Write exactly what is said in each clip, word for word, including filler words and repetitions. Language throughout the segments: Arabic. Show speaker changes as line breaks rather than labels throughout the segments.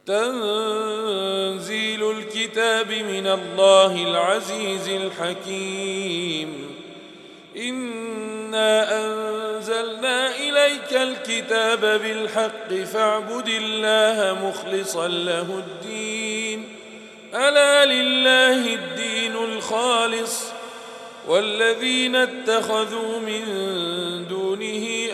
تنزيل الكتاب من الله العزيز الحكيم إنا أنزلنا إليك الكتاب بالحق فاعبد الله مخلصا له الدين ألا لله الدين الخالص والذين اتخذوا من دونه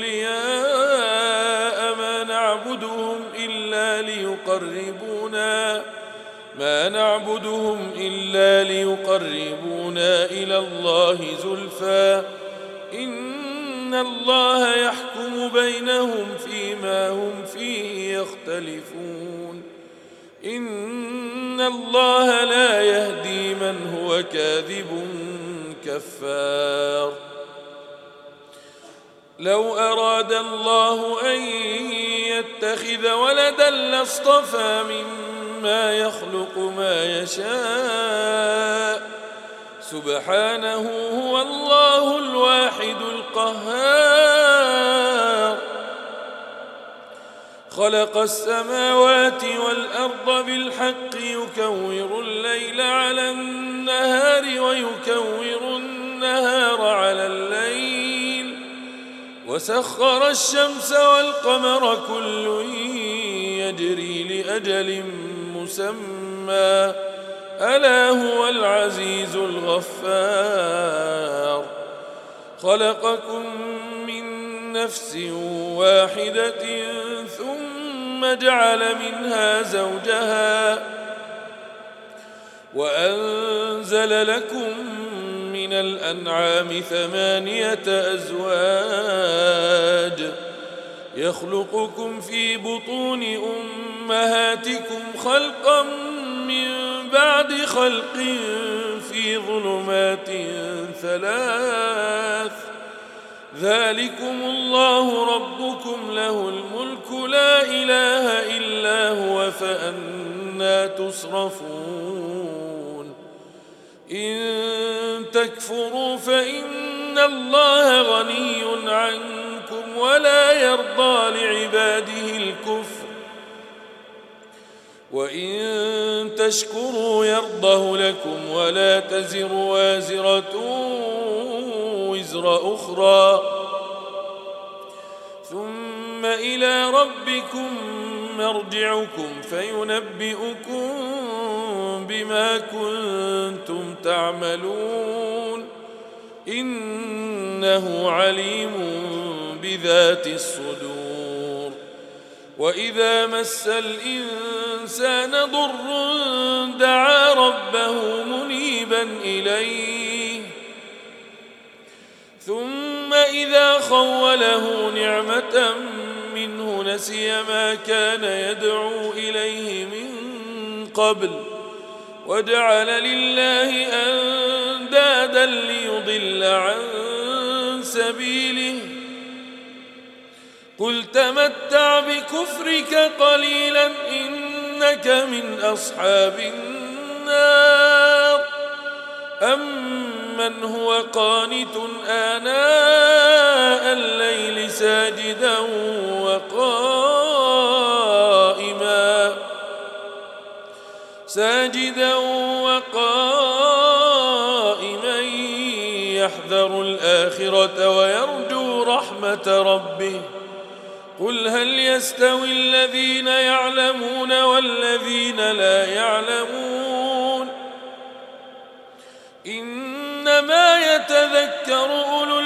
أولياء ما نعبدهم إلا ليقربونا ما نعبدهم إلا ليقربونا إلى الله زلفى إن الله يحكم بينهم فيما هم فيه يختلفون إن الله لا يهدي من هو كاذب كفار لو أراد الله أن يتخذ ولدا لاصطفى مما يخلق ما يشاء سبحانه هو الله الواحد القهار خلق السماوات والأرض بالحق يكور الليل على النهار ويكور النهار على الليل وسخر الشمس والقمر كل يجري لأجل مسمى ألا هو العزيز الغفار خلقكم من نفس واحدة ثم جعل منها زوجها وأنزل لكم من الأنعام ثمانية أزواج يخلقكم في بطون أمهاتكم خلقا من بعد خلق في ظلمات ثلاث ذلكم الله ربكم له الملك لا إله إلا هو فأنى تصرفون إن تكفروا فإن الله غني عنكم ولا يرضى لعباده الكفر وإن تشكروا يرضه لكم ولا تزر وازرة وزر أخرى ثم إلى ربكم مرجعكم فينبئكم بما كنتم تعملون إنه عليم بذات الصدور وإذا مس الإنسان ضر دعا ربه منيبا إليه ثم إذا خوله نعمة منه نسي ما كان يدعو إليه من قبل وجعل لله أندادا ليضل عن سبيله قل تمتع بكفرك قليلا إنك من أصحاب النار أمن هو قانت آناء الليل ساجدا وقائما ساجدا وقائما يحذر الآخرة ويرجو رحمة ربه قل هل يستوي الذين يعلمون والذين لا يعلمون إنما يتذكر أولو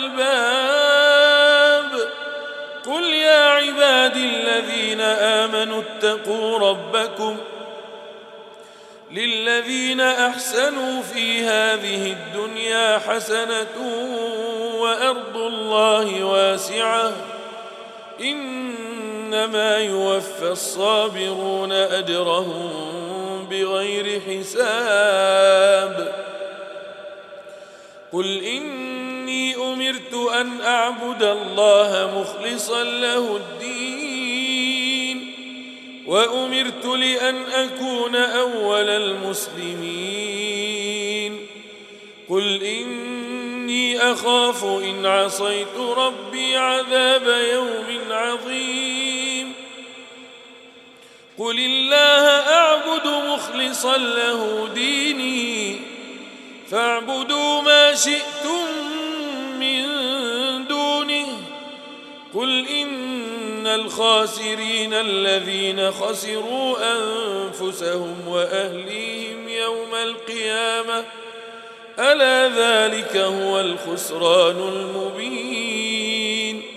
الألباب قل يا عبادي الذين آمنوا اتقوا ربكم للذين أحسنوا في هذه الدنيا حسنة وأرض الله واسعة إنما يوفى الصابرون أجرهم بغير حساب قل إني أمرت أن أعبد الله مخلصا له الدين وأمرت لأن أكون أول المسلمين قل إني أخاف إن عصيت ربي عذاب يوم عظيم قل الله أعبد مخلصا له ديني فاعبدوا ما شئتم من دونه قل إن الخاسرين الذين خسروا أنفسهم وأهليهم يوم القيامة ألا ذلك هو الخسران المبين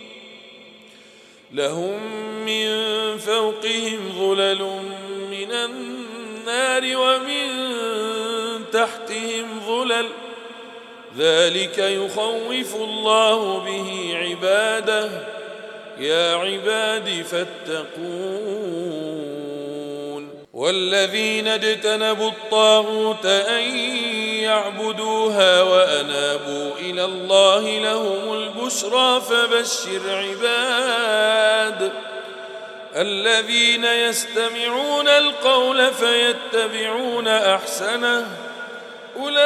لهم من فوقهم ظلل من النار ومن تحتهم ظلل ذلك يخوف الله به عباده يا عباد فاتقون والذين اجتنبوا الطاغوت أن يعبدوها وأنابوا إلى الله لهم البشرى فبشر عباد الذين يستمعون القول فيتبعون أحسنه أولئك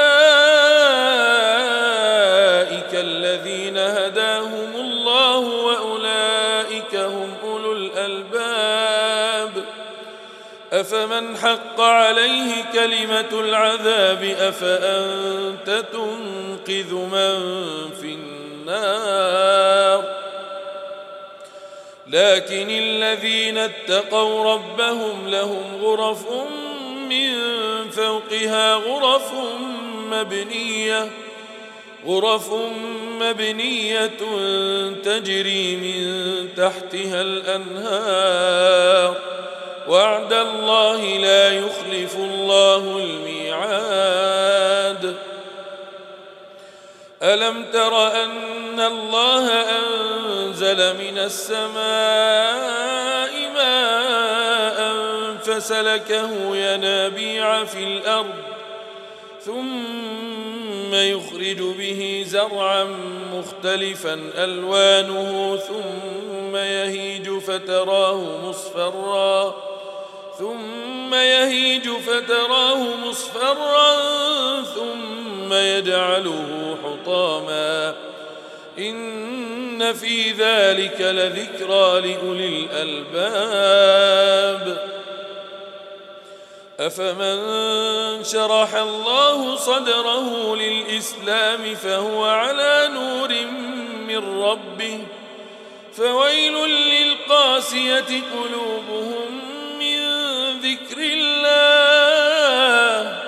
الذين هداهم الله وأولئك هم أولو الألباب أفمن حق عليه كلمة العذاب أفأنت تنقذ من في النار لكن الذين اتقوا ربهم لهم غرف من فوقها غرف مبنية غرف مبنية تجري من تحتها الأنهار وعد الله لا يخلف الله الميعاد ألم تر أن الله أنزل من السماء ماء فسلكه ينابيع في الأرض ثم يخرج به زرعا مختلفا ألوانه ثم يهيج فتراه مصفرا ثم يهيج فتراه مصفرا ثم يجعله حطاما إن في ذلك لذكرى لأولي الألباب أفمن شرح الله صدره للإسلام فهو على نور من ربه فويل للقاسية قلوبهم من ذكر الله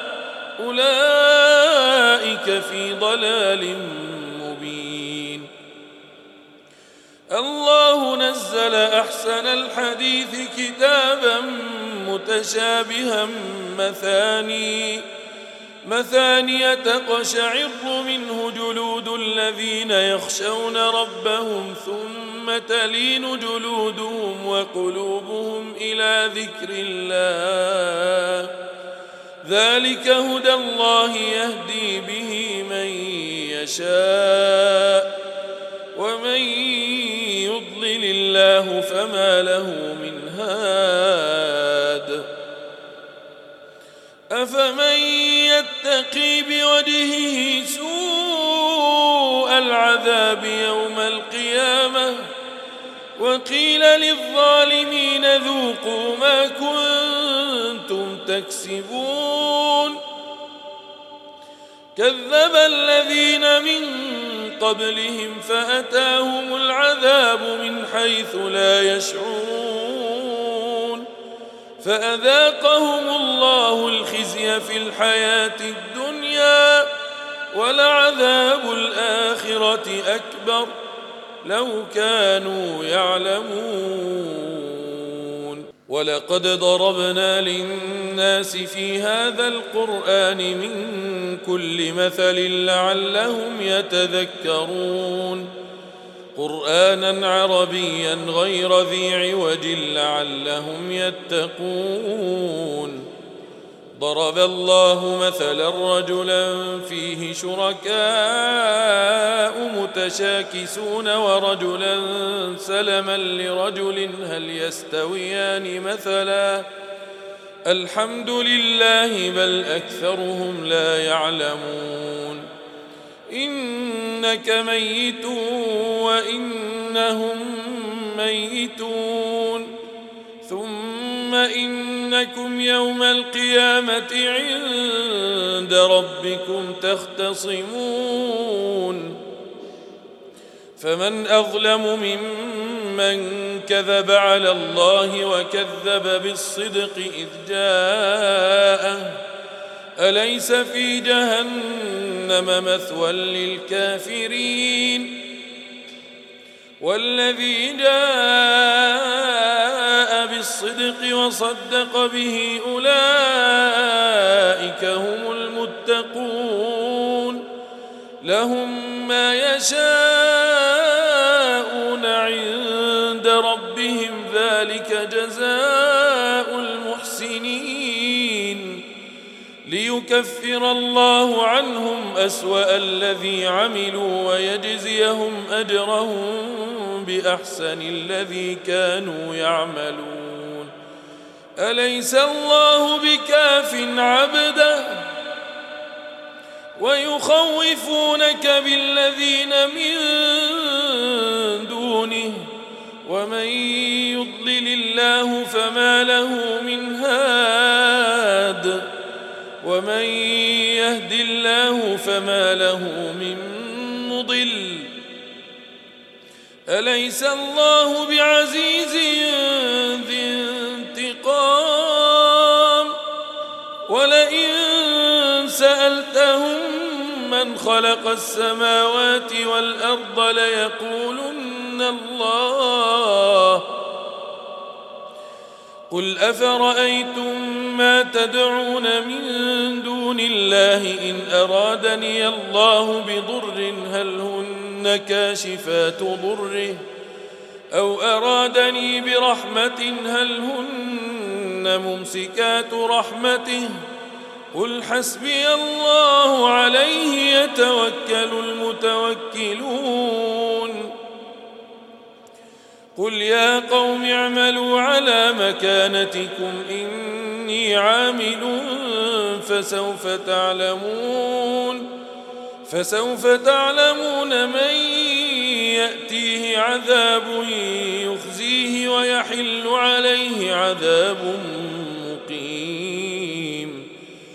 أولئك في ضلال مبين الله نزل أحسن الحديث كتابا متشابها مثاني مثانية تقشعر منه جلود الذين يخشون ربهم ثم تلين جلودهم وقلوبهم إلى ذكر الله ذلك هدى الله يهدي به من يشاء ومن يضلل الله فما له من هاد أفمن يتقي بوجهه سوء العذاب يوم القيامة وقيل للظالمين ذوقوا ما كنتم تكسبون كذب الذين من قبلهم فأتاهم العذاب من حيث لا يشعرون فأذاقهم الله الخزي في الحياة الدنيا ولعذاب الآخرة أكبر لو كانوا يعلمون ولقد ضربنا للناس في هذا القرآن من كل مثل لعلهم يتذكرون قرآنا عربيا غير ذي عوج لعلهم يتقون ضرب الله مثلا رجلا فيه شركاء متشاكسون ورجلا سلما لرجل هل يستويان مثلا الحمد لله بل أكثرهم لا يعلمون إنك ميت وإنهم ميتون ثم إنكم يوم القيامة عند ربكم تختصمون فمن أظلم ممن كذب على الله وكذب بالصدق إذ جاءه أليس في جهنم مثوى للكافرين والذي جاء بالصدق وصدق به أولئك هم المتقون لهم ما يشاءون عند ربهم ذلك جزاء المحسنين ليكفر الله عنهم أسوأ الذي عملوا ويجزيهم أجرهم بأحسن الذي كانوا يعملون أليس الله بكاف عبده ويخوفونك بالذين من دونه ومن يضلل الله فما له من هاد ومن يهد الله فما له من مضل أليس الله بعزيز ذي انتقام ولئن سألتهم من خلق السماوات والأرض ليقولن الله قل أفرأيتم ما تدعون من دون الله إن أرادني الله بضر هل هن كاشفات ضره أو أرادني برحمة هل هن ممسكات رحمته قل حسبي الله عليه يتوكل المتوكلون قل يا قوم اعملوا على مكانتكم إني عامل فسوف تعلمون فسوف تعلمون من يأتيه عذاب يخزيه ويحل عليه عذاب مقيم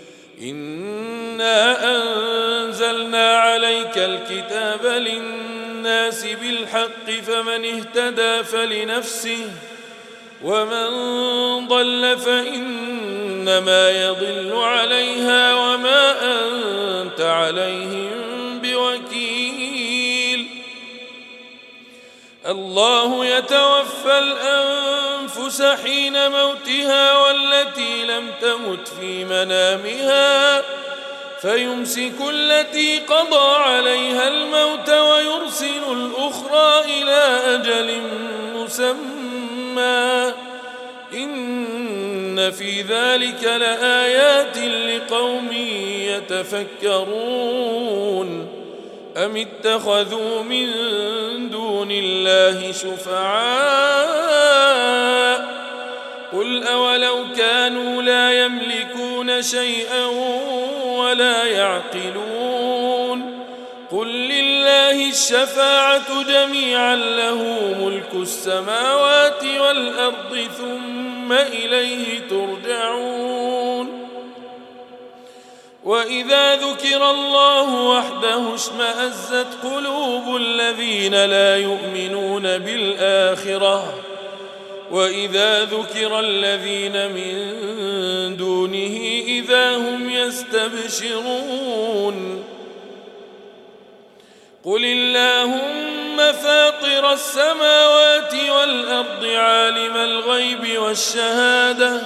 إنا أنزلنا عليك الكتاب للناس بالحق فمن اهتدى فلنفسه ومن ضل فإنما يضل عليها وما أنت عليهم بوكيل الله يتوفى الأنفس حين موتها والتي لم تمت في منامها فيمسك التي قضى عليها الموت ويرسل الأخرى إلى أجل مسمى إن في ذلك لآيات لقوم يتفكرون أم اتخذوا من دون الله شفعاء قل أولو كانوا لا يملكون شيئا ولا يعقلون قل لله الشفاعة جميعا له ملك السماوات والأرض ثم إليه ترجعون وإذا ذكر الله وحده اشمأزت قلوب الذين لا يؤمنون بالآخرة وإذا ذكر الذين من دونه إذا هم يستبشرون قل اللهم فاطر السماوات والأرض عالم الغيب والشهادة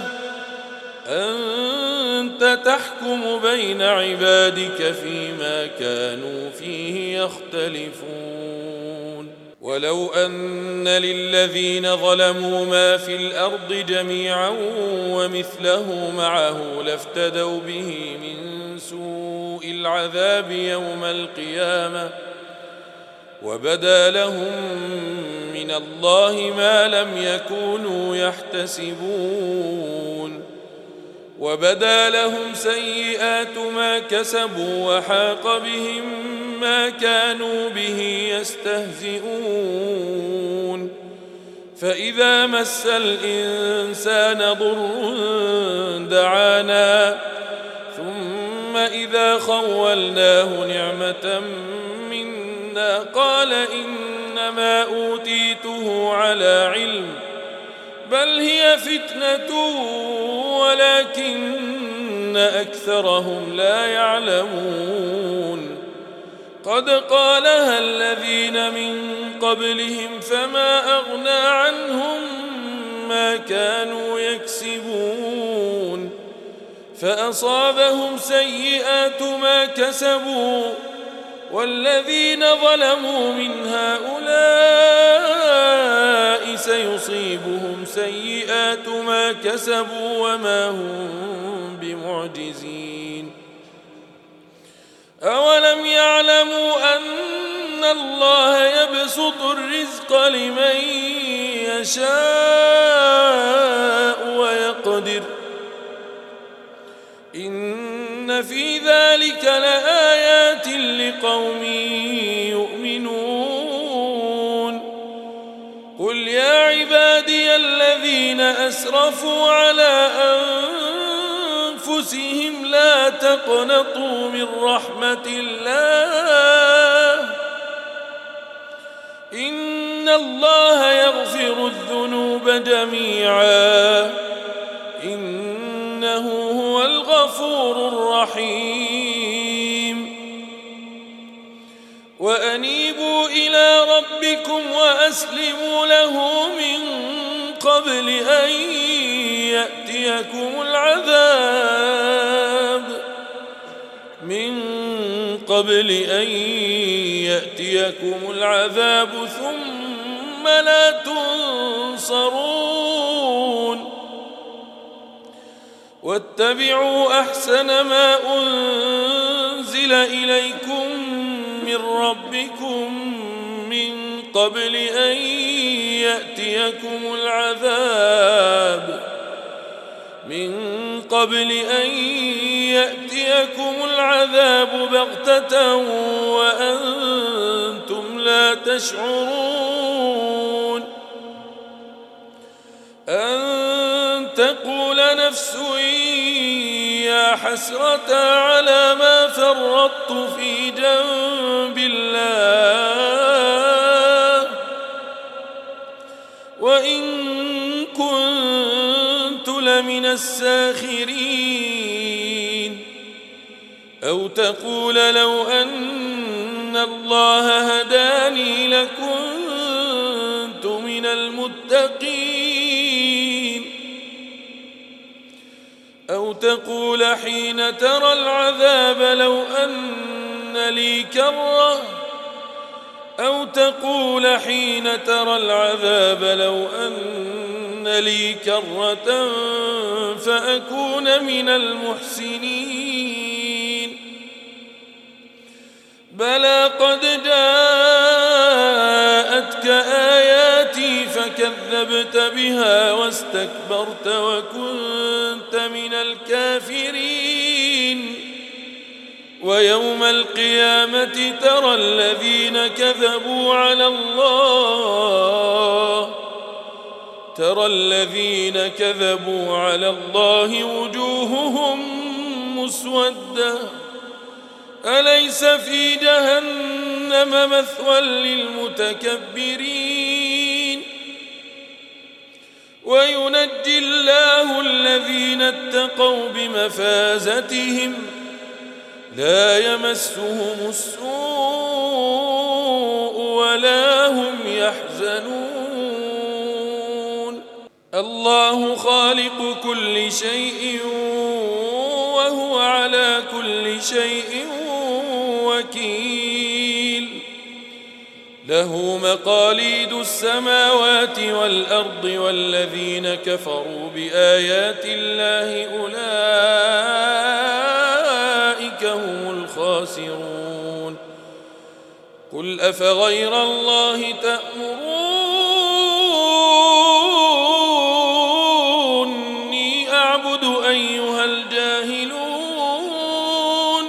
أنت تحكم بين عبادك فيما كانوا فيه يختلفون ولو أن للذين ظلموا ما في الأرض جميعا ومثله معه لافتدوا به من سوء العذاب يوم القيامة وبدا لهم من الله ما لم يكونوا يحتسبون وبدا لهم سيئات ما كسبوا وحاق بهم ما كانوا به يستهزئون فإذا مس الإنسان ضر دعانا ثم إذا خولناه نعمة منا قال إنما أوتيته على علم بل هي فتنة ولكن أكثرهم لا يعلمون قد قالها الذين من قبلهم فما أغنى عنهم ما كانوا يكسبون فأصابهم سيئات ما كسبوا والذين ظلموا من هؤلاء سيصيبهم سيئات ما كسبوا وما هم بمعجزين أولم يعلموا أن الله يبسط الرزق لمن يشاء ويقدر إن في ذلك لآيات لقوم يؤمنون قل يا عبادي الذين أسرفوا على أنفسهم لا تقنطوا من رحمة الله إن الله يغفر الذنوب جميعا إنه هو الغفور الرحيم وأنيبوا إلى ربكم وأسلموا له من قبل أن يأتيكم العذاب من قبل أن يأتيكم العذاب ثم لا تنصرون واتبعوا أحسن ما أنزل إليكم من ربكم من قبل أن يأتيكم العذاب من قبل أن يأتيكم العذاب بغتة وأنتم لا تشعرون أن تقول نفس يا حسرة على ما فرطت في جنب الله وإن كنت لمن الساخرين أو تقول لو أن الله هداني لكنت من المتقين أو تقول حين ترى العذاب لو أن لي كرة أو تقول حين ترى العذاب لو أن لي كرة فأكون من المحسنين بلى قد جاءتك آياتي فكذبت بها واستكبرت وكنت من الكافرين ويوم القيامة ترى الذين كذبوا على الله ترى الذين كذبوا على الله وجوههم مسودة أليس في جهنم مثوى للمتكبرين وينجي الله الذين اتقوا بمفازتهم لا يمسهم السوء ولا هم يحزنون الله خالق كل شيء وهو على كل شيء وكيل له مقاليد السماوات والأرض والذين كفروا بآيات الله أولئك هم الخاسرون قل أفغير الله تأمروني أعبد أيها الجاهلون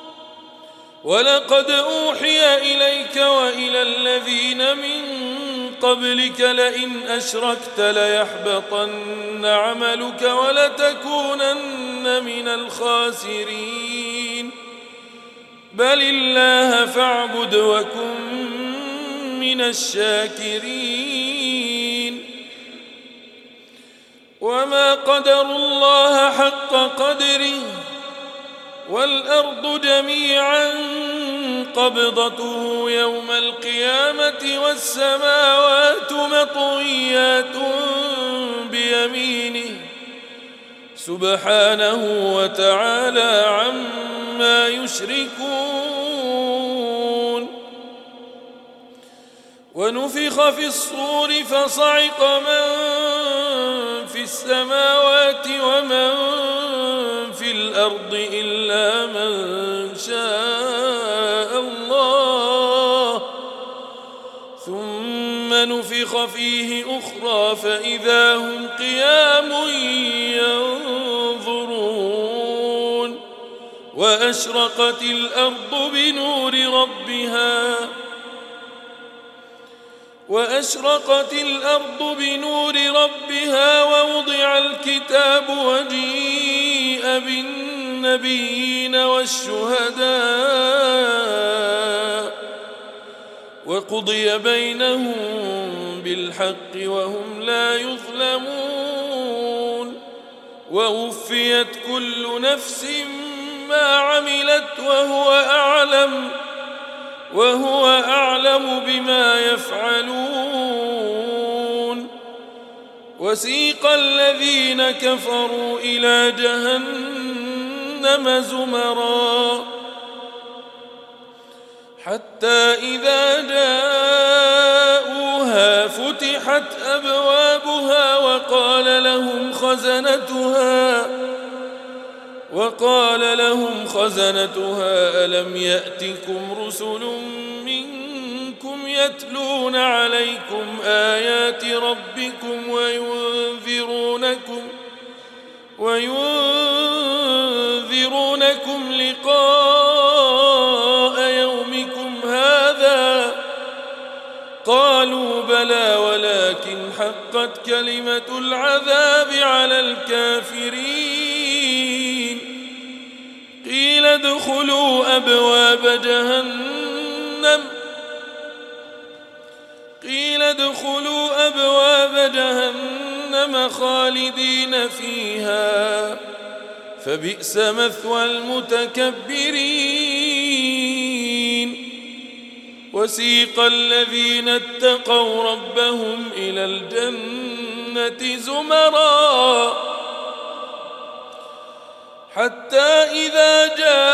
ولقد أوحي إليك وإلى الذين من قبلك لئن أشركت ليحبطن عملك ولتكونن من الخاسرين بل الله فاعبد وكن من الشاكرين وما قدروا الله حق قدره والأرض جميعا قبضته يوم القيامة والسماوات مطويات بيمينه سبحانه وتعالى عما يشركون ونفخ في الصور فصعق من في السماوات ومن في الأرض إلا من شاء الله ثم نفخ فيه أخرى فإذا هم قيام ينظرون وأشرقت الأرض بنور ربها وأشرقت الأرض بنور ربها ووضع الكتاب وجيء بالنبيين والشهداء وقضي بينهم بالحق وهم لا يظلمون ووفيت كل نفس ما عملت وهو أعلم وهو أعلم بما يفعلون وسيق الذين كفروا إلى جهنم زمرا حتى إذا جاءوها فتحت أبوابها وقال لهم خزنتها وقال لهم خزنتها ألم يأتكم رسل منكم يتلون عليكم آيات ربكم وينذرونكم وينذرونكم لقاء يومكم هذا قالوا بلى ولكن حقت كلمة العذاب على الكافرين قيل ادخلوا أبواب جهنم قيل ادخلوا أبواب جهنم خالدين فيها فبئس مثوى المتكبرين وسيق الذين اتقوا ربهم إلى الجنة زمرا حتى إذا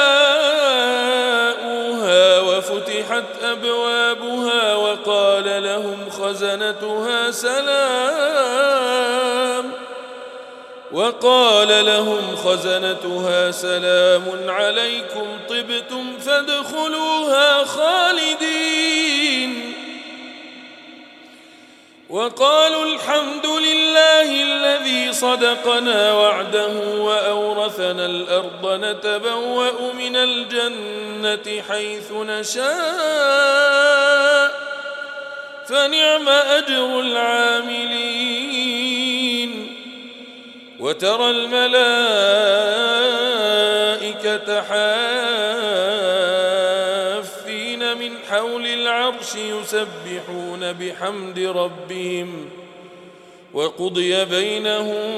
جاءوها وفتحت أبوابها وقال لهم خزنتها سلام وقال لهم خزنتها سلام عليكم طبتم فادخلوها خالدين وقالوا الحمد لله الذي صدقنا وعده وأورثنا الأرض نتبوأ من الجنة حيث نشاء فنعم أجر العاملين وترى الملائكة حافين من حول العرش يسبحون بحمد ربهم وقضي بينهم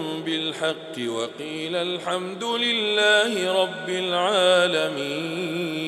بالحق وقيل الحمد لله رب العالمين.